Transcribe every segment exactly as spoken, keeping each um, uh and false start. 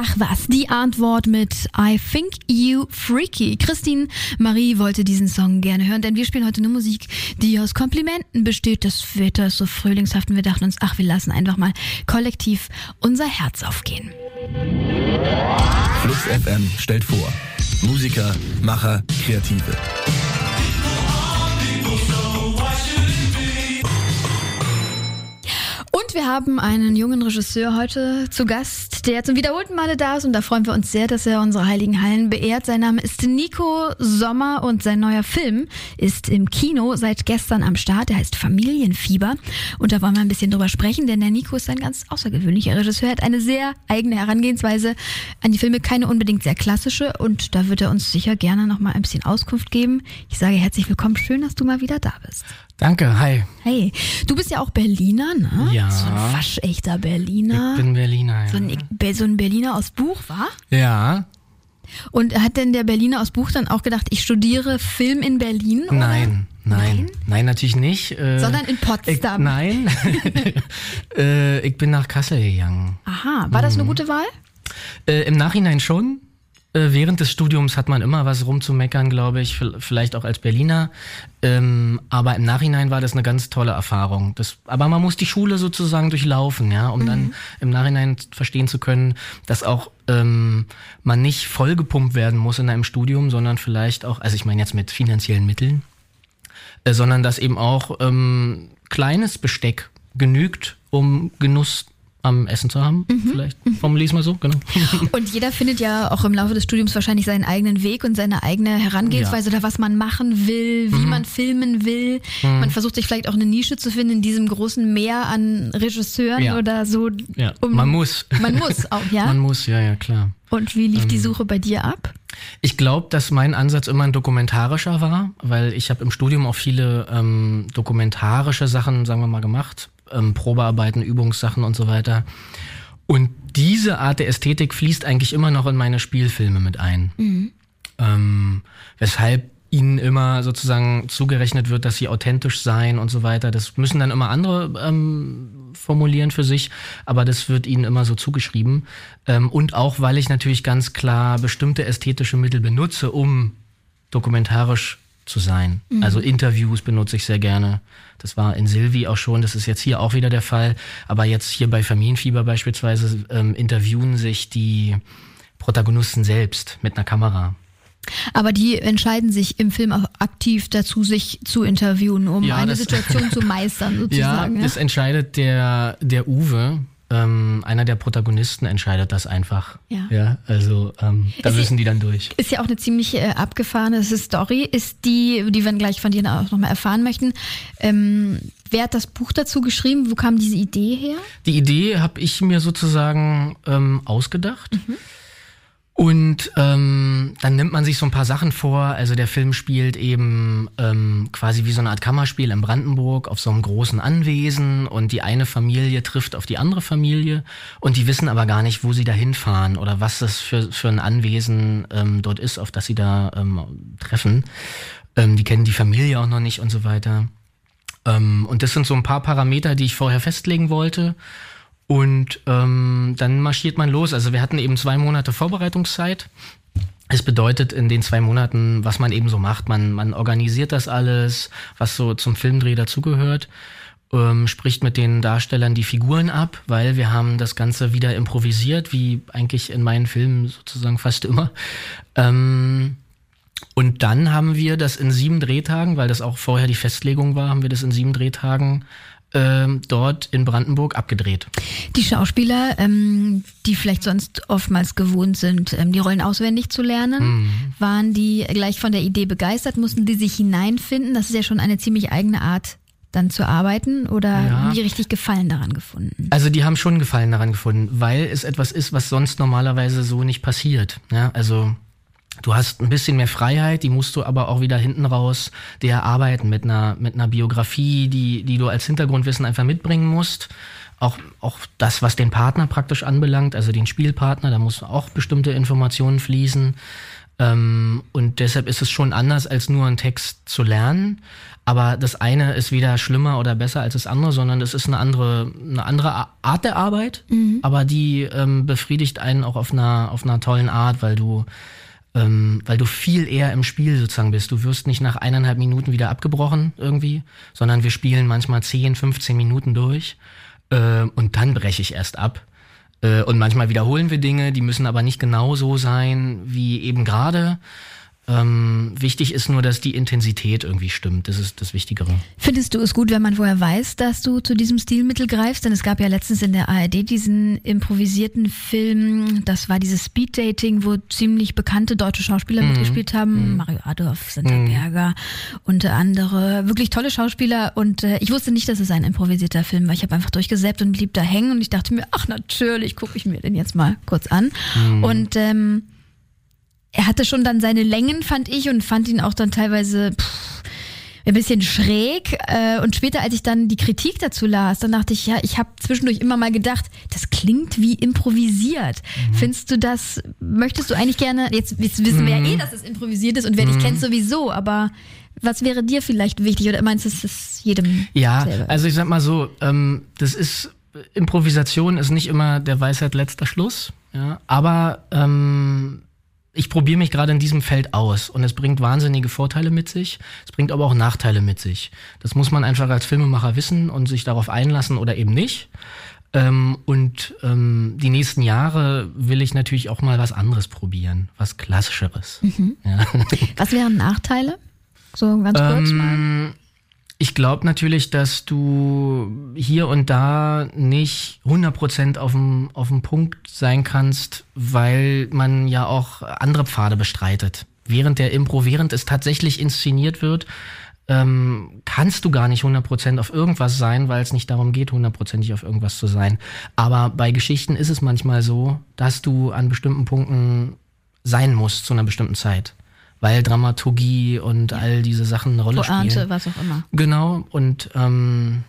Ach was, die Antwort mit I Think You Freaky. Christine Marie wollte diesen Song gerne hören, denn wir spielen heute eine Musik, die aus Komplimenten besteht. Das Wetter ist so frühlingshaft und wir dachten uns, ach, wir lassen einfach mal kollektiv unser Herz aufgehen. Flux F M stellt vor, Musiker, Macher, Kreative. Und wir haben einen jungen Regisseur heute zu Gast, der zum wiederholten Male da ist und da freuen wir uns sehr, dass er unsere Heiligen Hallen beehrt. Sein Name ist Nico Sommer und sein neuer Film ist im Kino seit gestern am Start. Der heißt Familienfieber und da wollen wir ein bisschen drüber sprechen, denn der Nico ist ein ganz außergewöhnlicher Regisseur, er hat eine sehr eigene Herangehensweise an die Filme, keine unbedingt sehr klassische und da wird er uns sicher gerne noch mal ein bisschen Auskunft geben. Ich sage herzlich willkommen, schön, dass du mal wieder da bist. Danke, hi. Hey, du bist ja auch Berliner, ne? Ja. So ein waschechter Berliner. Ich bin Berliner, ja. So ein, so ein Berliner aus Buch, wa? Ja. Und hat denn der Berliner aus Buch dann auch gedacht, ich studiere Film in Berlin? Oder? Nein, nein, nein, nein, natürlich nicht. Äh, Sondern in Potsdam? Ich, nein, äh, ich bin nach Kassel gegangen. Aha, war das eine gute Wahl? Äh, Im Nachhinein schon. Während des Studiums hat man immer was rumzumeckern, glaube ich, vielleicht auch als Berliner. Ähm, aber im Nachhinein war das eine ganz tolle Erfahrung. Das, aber man muss die Schule sozusagen durchlaufen, ja, um mhm. dann im Nachhinein verstehen zu können, dass auch ähm, man nicht vollgepumpt werden muss in einem Studium, sondern vielleicht auch, also ich meine jetzt mit finanziellen Mitteln, äh, sondern dass eben auch ähm, kleines Besteck genügt, um Genuss am Essen zu haben, mhm. vielleicht. Formulier es mal so, genau. Und jeder findet ja auch im Laufe des Studiums wahrscheinlich seinen eigenen Weg und seine eigene Herangehensweise ja. oder was man machen will, wie mhm. man filmen will. Mhm. Man versucht sich vielleicht auch eine Nische zu finden in diesem großen Meer an Regisseuren ja. oder so. Ja. Um, man muss. Man muss auch, ja? Man muss, ja, ja, klar. Und wie lief ähm, die Suche bei dir ab? Ich glaube, dass mein Ansatz immer ein dokumentarischer war, weil ich habe im Studium auch viele ähm, dokumentarische Sachen, sagen wir mal, gemacht. Ähm, Probearbeiten, Übungssachen und so weiter. Und diese Art der Ästhetik fließt eigentlich immer noch in meine Spielfilme mit ein. Mhm. Ähm, weshalb ihnen immer sozusagen zugerechnet wird, dass sie authentisch seien und so weiter. Das müssen dann immer andere ähm, formulieren für sich, aber das wird ihnen immer so zugeschrieben. Ähm, und auch, weil ich natürlich ganz klar bestimmte ästhetische Mittel benutze, um dokumentarisch zu sein. Mhm. Also Interviews benutze ich sehr gerne. Das war in Sylvie auch schon, das ist jetzt hier auch wieder der Fall. Aber jetzt hier bei Familienfieber beispielsweise ähm, interviewen sich die Protagonisten selbst mit einer Kamera. Aber die entscheiden sich im Film auch aktiv dazu, sich zu interviewen, um ja, eine das, Situation zu meistern sozusagen. Ja, das ja? entscheidet der, der Uwe. Ähm, einer der Protagonisten entscheidet das einfach. Ja. ja also ähm, da ist müssen die dann durch. Ist ja auch eine ziemlich äh, abgefahrene Story. Ist die, die wir gleich von dir auch nochmal erfahren möchten. Ähm, wer hat das Buch dazu geschrieben? Wo kam diese Idee her? Die Idee habe ich mir sozusagen ähm, ausgedacht. Mhm. Und ähm, dann nimmt man sich so ein paar Sachen vor. Also der Film spielt eben ähm, quasi wie so eine Art Kammerspiel in Brandenburg auf so einem großen Anwesen und die eine Familie trifft auf die andere Familie und die wissen aber gar nicht, wo sie da hinfahren oder was das für, für ein Anwesen ähm, dort ist, auf das sie da ähm, treffen. Ähm, die kennen die Familie auch noch nicht und so weiter. Ähm, und das sind so ein paar Parameter, die ich vorher festlegen wollte. Und ähm, dann marschiert man los. Also wir hatten eben zwei Monate Vorbereitungszeit. Es bedeutet in den zwei Monaten, was man eben so macht. Man, man organisiert das alles, was so zum Filmdreh dazugehört. Ähm, spricht mit den Darstellern die Figuren ab, weil wir haben das Ganze wieder improvisiert, wie eigentlich in meinen Filmen sozusagen fast immer. Ähm, und dann haben wir das in sieben Drehtagen, weil das auch vorher die Festlegung war, haben wir das in sieben Drehtagen Ähm, dort in Brandenburg abgedreht. Die Schauspieler, ähm, die vielleicht sonst oftmals gewohnt sind, ähm, die Rollen auswendig zu lernen, mhm. waren die gleich von der Idee begeistert? Mussten die sich hineinfinden? Das ist ja schon eine ziemlich eigene Art, dann zu arbeiten, oder ja. haben die richtig Gefallen daran gefunden? Also die haben schon Gefallen daran gefunden, weil es etwas ist, was sonst normalerweise so nicht passiert. Ja, also du hast ein bisschen mehr Freiheit, die musst du aber auch wieder hinten raus dir erarbeiten mit einer mit einer Biografie, die die du als Hintergrundwissen einfach mitbringen musst. Auch auch das, was den Partner praktisch anbelangt, also den Spielpartner, da muss auch bestimmte Informationen fließen. Ähm, und deshalb ist es schon anders, als nur einen Text zu lernen. Aber das eine ist weder schlimmer oder besser als das andere, sondern es ist eine andere, eine andere Art der Arbeit. Mhm. Aber die ähm, befriedigt einen auch auf einer, auf einer tollen Art, weil du, ähm, weil du viel eher im Spiel sozusagen bist. Du wirst nicht nach eineinhalb Minuten wieder abgebrochen irgendwie, sondern wir spielen manchmal zehn, fünfzehn Minuten durch. Äh, und dann breche ich erst ab. Äh, und manchmal wiederholen wir Dinge, die müssen aber nicht genau so sein wie eben gerade. Ähm, wichtig ist nur, dass die Intensität irgendwie stimmt. Das ist das Wichtigere. Findest du es gut, wenn man vorher weiß, dass du zu diesem Stilmittel greifst? Denn es gab ja letztens in der A R D diesen improvisierten Film, das war dieses Speed-Dating, wo ziemlich bekannte deutsche Schauspieler mhm. mitgespielt haben. Mhm. Mario Adorf, Sandra mhm. Berger, unter andere. Wirklich tolle Schauspieler. Und äh, ich wusste nicht, dass es ein improvisierter Film war. Ich habe einfach durchgesäppt und blieb da hängen. Und ich dachte mir, ach natürlich, gucke ich mir den jetzt mal kurz an. Mhm. Und ähm, er hatte schon dann seine Längen, fand ich, und fand ihn auch dann teilweise pff, ein bisschen schräg. Und später, als ich dann die Kritik dazu las, dann dachte ich, ja, ich habe zwischendurch immer mal gedacht, das klingt wie improvisiert. Mhm. Findest du das, möchtest du eigentlich gerne, jetzt, jetzt wissen wir mhm. ja eh, dass es improvisiert ist und wer mhm. dich kennt sowieso, aber was wäre dir vielleicht wichtig oder meinst du, es ist jedem Ja, selber? Also ich sag mal so, ähm, das ist, Improvisation ist nicht immer der Weisheit letzter Schluss, ja, aber ähm, ich probiere mich gerade in diesem Feld aus und es bringt wahnsinnige Vorteile mit sich, es bringt aber auch Nachteile mit sich. Das muss man einfach als Filmemacher wissen und sich darauf einlassen oder eben nicht. Ähm, und ähm, die nächsten Jahre will ich natürlich auch mal was anderes probieren, was Klassischeres. Mhm. Ja. Was wären Nachteile? So ganz kurz ähm, mal. Ich glaube natürlich, dass du hier und da nicht hundert Prozent auf dem auf dem Punkt sein kannst, weil man ja auch andere Pfade bestreitet. Während der Impro, während es tatsächlich inszeniert wird, ähm, kannst du gar nicht hundert Prozent auf irgendwas sein, weil es nicht darum geht, hundertprozentig auf irgendwas zu sein. Aber bei Geschichten ist es manchmal so, dass du an bestimmten Punkten sein musst zu einer bestimmten Zeit. Weil Dramaturgie und ja. all diese Sachen eine Rolle Pointe, spielen. was auch immer. Genau, und ähm,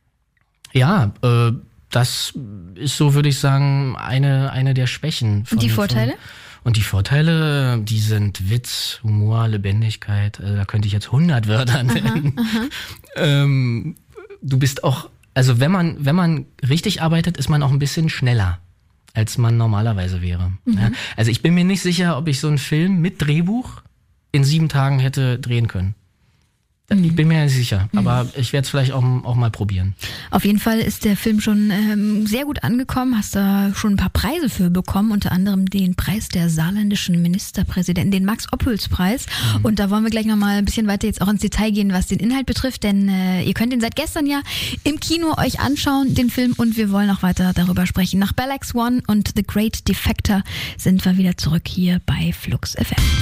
ja, äh, das ist so, würde ich sagen, eine eine der Schwächen. Von, und die Vorteile? Von, und die Vorteile, die sind Witz, Humor, Lebendigkeit. Also da könnte ich jetzt hundert Wörter nennen. Aha, aha. ähm, du bist auch, also wenn man wenn man richtig arbeitet, ist man auch ein bisschen schneller, als man normalerweise wäre. Mhm. Ja? Also ich bin mir nicht sicher, ob ich so einen Film mit Drehbuch in sieben Tagen hätte drehen können. Ich bin mir nicht sicher, aber ich werde es vielleicht auch, auch mal probieren. Auf jeden Fall ist der Film schon ähm, sehr gut angekommen. Hast da schon ein paar Preise für bekommen, unter anderem den Preis der saarländischen Ministerpräsidenten, den Max-Ophüls-Preis. Mhm. Und da wollen wir gleich nochmal ein bisschen weiter jetzt auch ins Detail gehen, was den Inhalt betrifft, denn äh, ihr könnt ihn seit gestern ja im Kino euch anschauen, den Film, und wir wollen auch weiter darüber sprechen. Nach Bell X One und The Great Defector sind wir wieder zurück hier bei Flux F M.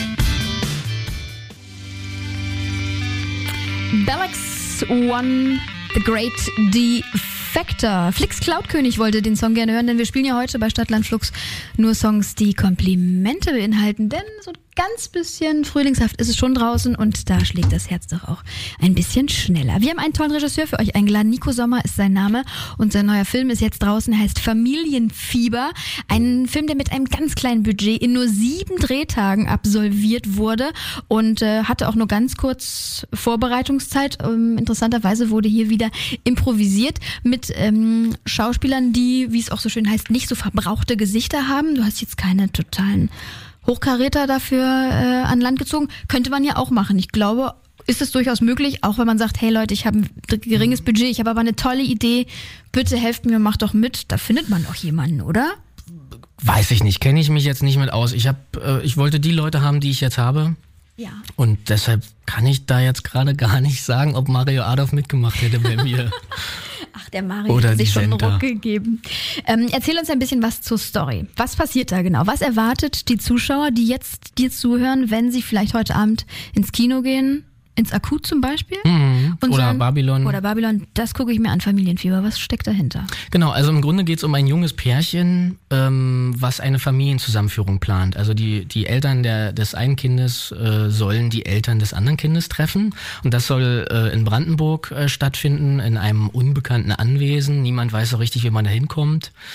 Bell X One, The Great Defector. Flix Cloud-König wollte den Song gerne hören, denn wir spielen ja heute bei Stadtland Flux nur Songs, die Komplimente beinhalten, denn so ganz bisschen frühlingshaft ist es schon draußen und da schlägt das Herz doch auch ein bisschen schneller. Wir haben einen tollen Regisseur für euch eingeladen. Nico Sommer ist sein Name und sein neuer Film ist jetzt draußen, heißt Familienfieber. Ein Film, der mit einem ganz kleinen Budget in nur sieben Drehtagen absolviert wurde und äh, hatte auch nur ganz kurz Vorbereitungszeit. Ähm, interessanterweise wurde hier wieder improvisiert mit ähm, Schauspielern, die, wie es auch so schön heißt, nicht so verbrauchte Gesichter haben. Du hast jetzt keine totalen Hochkaräter dafür äh, an Land gezogen. Könnte man ja auch machen. Ich glaube, ist es durchaus möglich, auch wenn man sagt, hey Leute, ich habe ein geringes Budget, ich habe aber eine tolle Idee, bitte helft mir, macht doch mit. Da findet man doch jemanden, oder? Weiß ich nicht, kenne ich mich jetzt nicht mit aus. Ich habe, äh, ich wollte die Leute haben, die ich jetzt habe. Ja. Und deshalb kann ich da jetzt gerade gar nicht sagen, ob Mario Adorf mitgemacht hätte bei mir. Ach, der Mario Oder hat sich schon einen Ruck gegeben. Ähm, erzähl uns ein bisschen was zur Story. Was passiert da genau? Was erwartet die Zuschauer, die jetzt dir zuhören, wenn sie vielleicht heute Abend ins Kino gehen? Ins Akut zum Beispiel? Mhm. Und oder sagen, Babylon. Oder Babylon, das gucke ich mir an, Familienfieber. Was steckt dahinter? Genau, also im Grunde geht es um ein junges Pärchen, ähm, was eine Familienzusammenführung plant. Also die, die Eltern der, des einen Kindes äh, sollen die Eltern des anderen Kindes treffen. Und das soll äh, in Brandenburg äh, stattfinden, in einem unbekannten Anwesen. Niemand weiß so richtig, wie man da hinkommt.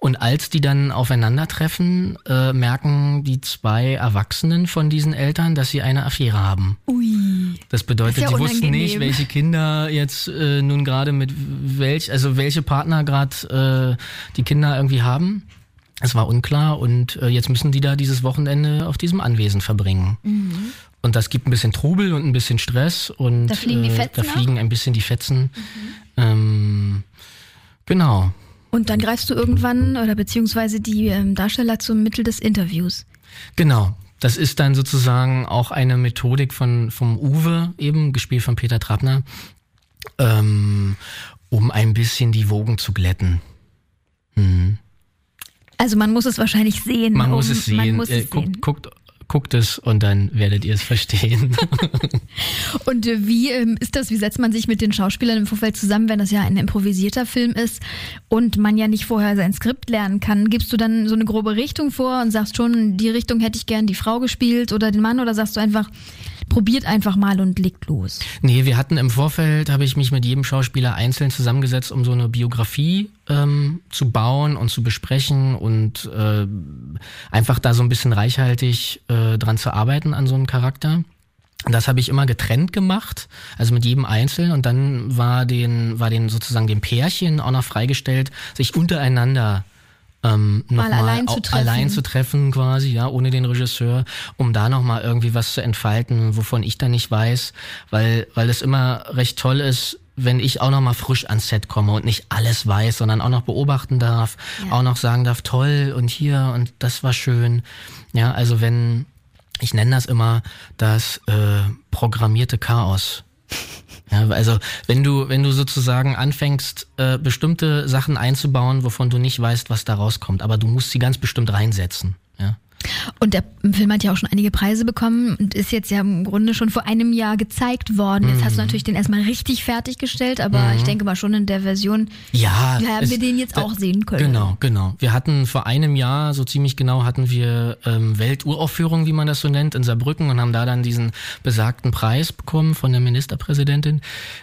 Und als die dann aufeinandertreffen, äh, merken die zwei Erwachsenen von diesen Eltern, dass sie eine Affäre haben. Ui. Das bedeutet, das ist ja die wussten unangenehm. nicht, welche Kinder jetzt äh, nun gerade mit welch, also welche Partner gerade äh, die Kinder irgendwie haben. Es war unklar und äh, jetzt müssen die da dieses Wochenende auf diesem Anwesen verbringen. Mhm. Und das gibt ein bisschen Trubel und ein bisschen Stress und da fliegen die Fetzen, äh, da fliegen auch? ein bisschen die Fetzen. Mhm. Ähm, genau. Und dann greifst du irgendwann oder beziehungsweise die ähm, Darsteller zum Mittel des Interviews. Genau. Das ist dann sozusagen auch eine Methodik von vom Uwe, eben gespielt von Peter Trabner, ähm, um ein bisschen die Wogen zu glätten. Mhm. Also man muss es wahrscheinlich sehen. Man um, muss es sehen. Man muss äh, es guckt, sehen. guckt, guckt es und dann werdet ihr es verstehen. Und äh, wie ähm, ist das, wie setzt man sich mit den Schauspielern im Vorfeld zusammen, wenn das ja ein improvisierter Film ist und man ja nicht vorher sein Skript lernen kann? Gibst du dann so eine grobe Richtung vor und sagst schon, in die Richtung hätte ich gern die Frau gespielt oder den Mann, oder sagst du einfach, probiert einfach mal und legt los? Nee, wir hatten im Vorfeld, habe ich mich mit jedem Schauspieler einzeln zusammengesetzt, um so eine Biografie ähm, zu bauen und zu besprechen und äh, einfach da so ein bisschen reichhaltig äh, dran zu arbeiten an so einem Charakter. Das habe ich immer getrennt gemacht, also mit jedem einzeln, und dann war den, war den sozusagen dem Pärchen auch noch freigestellt, sich untereinander Ähm, noch mal, mal allein, au- zu treffen. allein zu treffen quasi, ja, ohne den Regisseur, um da nochmal irgendwie was zu entfalten, wovon ich dann nicht weiß, weil weil es immer recht toll ist, wenn ich auch nochmal frisch ans Set komme und nicht alles weiß, sondern auch noch beobachten darf, Ja. auch noch sagen darf, toll und hier und das war schön. Ja, also wenn, ich nenne das immer das äh, programmierte Chaos. Ja, also wenn du wenn du sozusagen anfängst, äh, bestimmte Sachen einzubauen, wovon du nicht weißt, was da rauskommt, aber du musst sie ganz bestimmt reinsetzen. Ja. Und der Film hat ja auch schon einige Preise bekommen und ist jetzt ja im Grunde schon vor einem Jahr gezeigt worden. Jetzt Mhm. hast du natürlich den erstmal richtig fertiggestellt, aber Mhm. ich denke mal schon in der Version, Ja, ja, haben es- wir den jetzt da- auch sehen können. Genau, genau. Wir hatten vor einem Jahr, so ziemlich genau, hatten wir ähm, Welturaufführung, wie man das so nennt, in Saarbrücken und haben da dann diesen besagten Preis bekommen von der Ministerpräsidentin.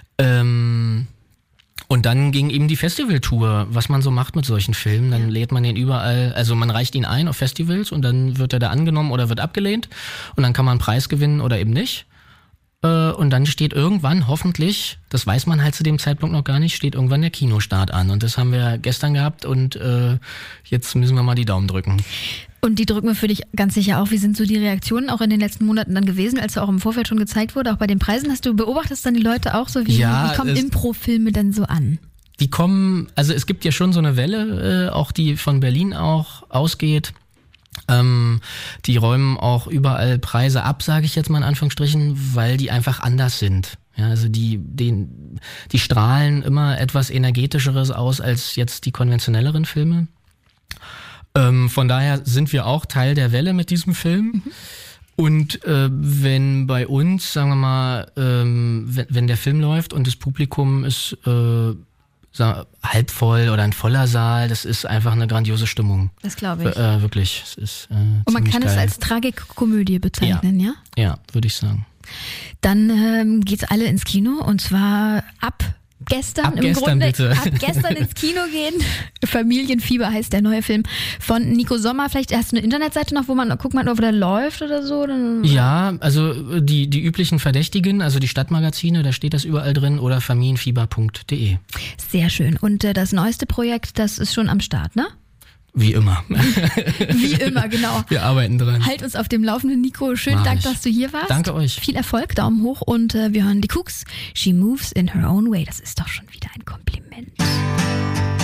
Ähm, und dann ging eben die Festivaltour, was man so macht mit solchen Filmen. Dann lädt man den überall, also man reicht ihn ein auf Festivals und dann wird er da angenommen oder wird abgelehnt und dann kann man einen Preis gewinnen oder eben nicht. Äh, Und dann steht irgendwann, hoffentlich, das weiß man halt zu dem Zeitpunkt noch gar nicht, steht irgendwann der Kinostart an. Und das haben wir gestern gehabt und äh, jetzt müssen wir mal die Daumen drücken. Und die drücken wir für dich ganz sicher auch. Wie sind so die Reaktionen auch in den letzten Monaten dann gewesen, als er auch im Vorfeld schon gezeigt wurde? Auch bei den Preisen hast du, beobachtest dann die Leute auch so, wie, Ja, wie kommen es- Impro-Filme denn so an? Die kommen, also es gibt ja schon so eine Welle, äh, auch die von Berlin auch ausgeht. Ähm, die räumen auch überall Preise ab, sage ich jetzt mal in Anführungsstrichen, weil die einfach anders sind. Ja, also die, den, die strahlen immer etwas energetischeres aus als jetzt die konventionelleren Filme. Ähm, von daher sind wir auch Teil der Welle mit diesem Film. Mhm. Und äh, wenn bei uns, sagen wir mal, ähm, wenn, wenn der Film läuft und das Publikum ist äh, sa- halb voll oder ein voller Saal, das ist einfach eine grandiose Stimmung. Das glaube ich. Äh, wirklich. Es ist, äh, Und man ziemlich kann es geil. als Tragikkomödie bezeichnen, ja? Ja, würde ich sagen. Dann ähm, geht's alle ins Kino und zwar ab gestern. Ab im gestern, Grunde bitte. ab gestern ins Kino gehen. Familienfieber heißt der neue Film von Nico Sommer. Vielleicht hast du eine Internetseite noch, wo man guckt man, ob der läuft oder so. Dann Ja, also die die üblichen Verdächtigen, also die Stadtmagazine, da steht das überall drin, oder familienfieber punkt de. Sehr schön. Und äh, das neueste Projekt, das ist schon am Start, ne? Wie immer. Wie immer, genau. Wir arbeiten dran. Halt uns auf dem Laufenden, Nico. Schönen Mach Dank, ich. dass du hier warst. Danke euch. Viel Erfolg, Daumen hoch und äh, wir hören die Cooks. She moves in her own way. Das ist doch schon wieder ein Kompliment.